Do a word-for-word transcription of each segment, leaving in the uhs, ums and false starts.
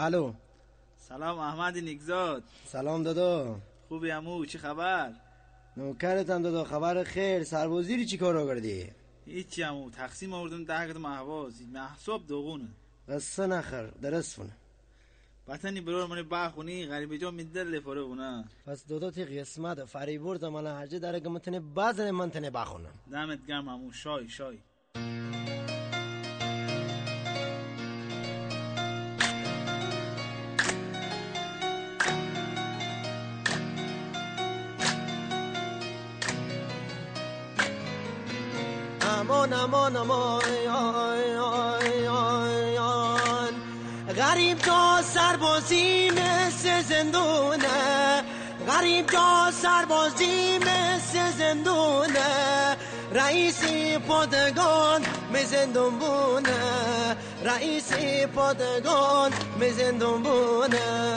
الو. سلام احمد نیکزاد. سلام دادا. خوبی عمو؟ چی خبر؟ نوکرتم دادا. خبر خیر. سربازی چی کارا کردی؟ هیچی عمو، تقسیم آوردم ده کد محواز محسوب دوغونه. قصه نخر درست فونه بطنی برور منی باخونی غریبه جا میدر لفاره بونه. پس دادا تی قسمت فریبورد من هرجه داره که متنه بازن من تنه باخونم. دمت گرم عمو. شای شای. امان امان امان آی آی آی آی غریب جا سربازی مثل زندونه، غریب جا سربازی مثل زندونه، رئیسی پادگان می زندون بونه، رئیسی پادگان می زندون بونه.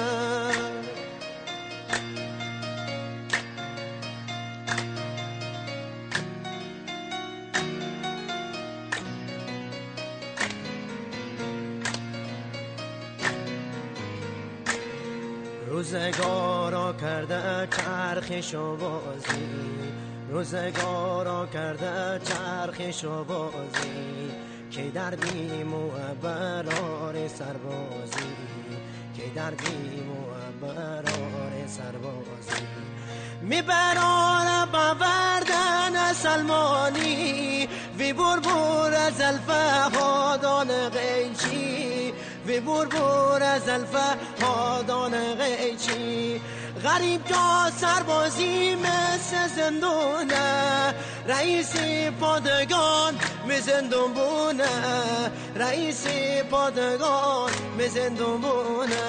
روزگارا کرده چرخش و بازی، روزگارا کرده چرخش و بازی، که در بیم و برار سربازی، که در بیم و برار سربازی. میبران باوردن سلمانی وی بربور از الفهادان غیچی، وی بربور از الفهادان غیچی. غریب جا سربازی مثل زندونه، رئیسی پادگان می زندون بونه، رئیسی پادگان می زندون بونه.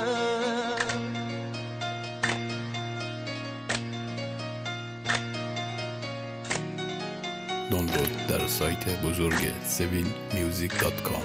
دانلود در سایت بزرگ سیویل میوزیک دات کام.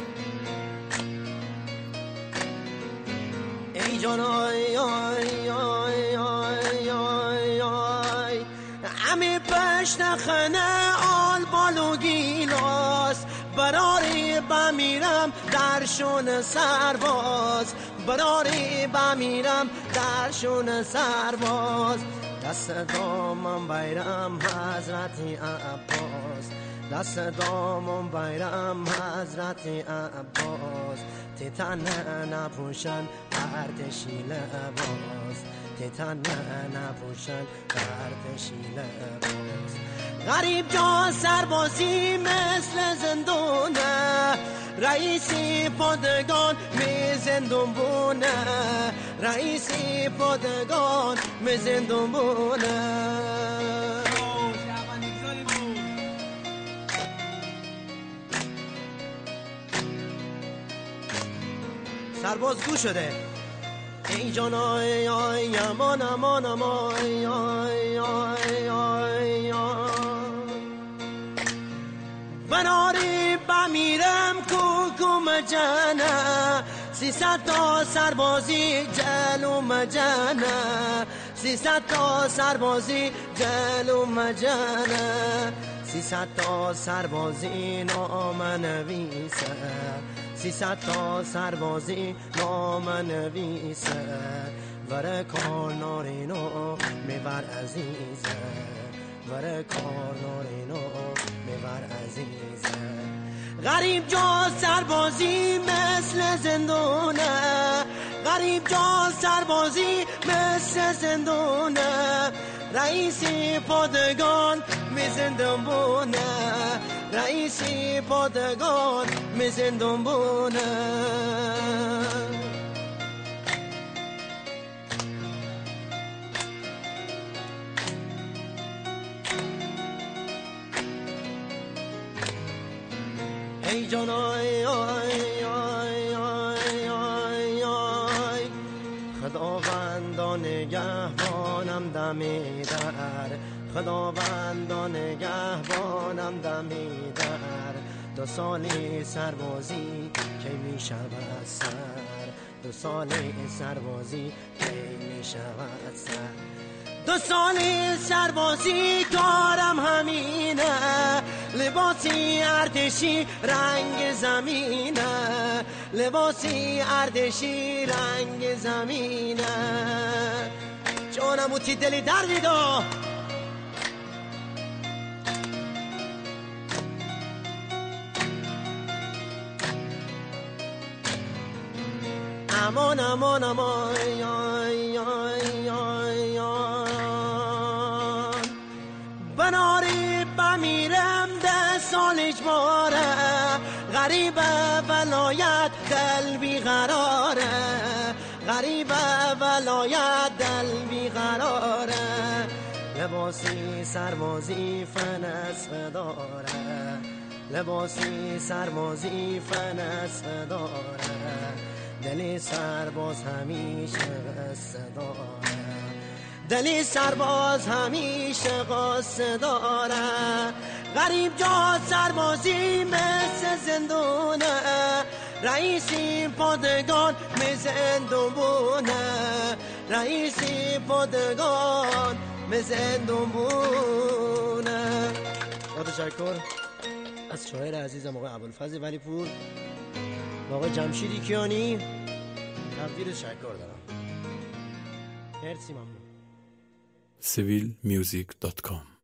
ای جان آی آی آی آی آی آی همه پشت خنه آل بالو گیلاس، براری بمیرم درشون سرباز، براری بمیرم درشون سرباز. دست دامم بیرم حضرت عباس، دست دامم بیرم حضرت عباس. تیتن نپوشن ارتشی لباس، تیتن نپوشن ارتشی لباس. غریب جا سربازی مثل زندونه، رئیسی پادگان می زندون بونه، رئیسی پادگان می زندون بونه. سرباز گو شده. ای جان آی آی امان امان امان آی آی آی آی بناری بمیرم کوکوم جنه، سیصد تا سربازی جلوم جنه، سیصد تا سربازی جلوم جنه، سیصد تا سربازی نام نویسه، سیصد تا سربازی نام نویسه. ور کار نارینو میبر عزیزه، ور کار نارینو میبر عزیزه. غریب جا سربازی مثل زندونه، غریب جا سربازی مثل زندونه، رئیسی پادگان می زندون بونه، رئیسی پادگان می زندون بونه. ای جان آی آی آی آی آی آی خداوندان نگهبانم دمی در، خداوندان نگهبانم دمی در. دو سالی سربازی کی می شود سر، دو سالی سربازی کی می شود سر. دو سالی سربازی کارم همینه، لباسی ارتشی رنگ زمینه، لباسی اردشی رنگ زمینه جانم و تی دلی دردیدا امان امان امان آی آی آی آی بناری بمیرم ده سالش باره غریبه ولایت دل بیقراره غریبه ولایت دل بیقراره لباسی سربازی فنس داره لباسی سربازی فنس داره دلی سرباز همیشه قصه داره دلی سرباز همیشه قصه داره غریب جا سربازی مثل زندونه رئیسی پادگان مثل زندونه رئیسی پادگان مثل زندونه. با تشکر از شاعر عزیزم آقای ابوالفضل ولی پور و آقای جمشیدی کیانی تقدیر تشکر دارم. مرسی ممنون. سویل میوزیک دات کام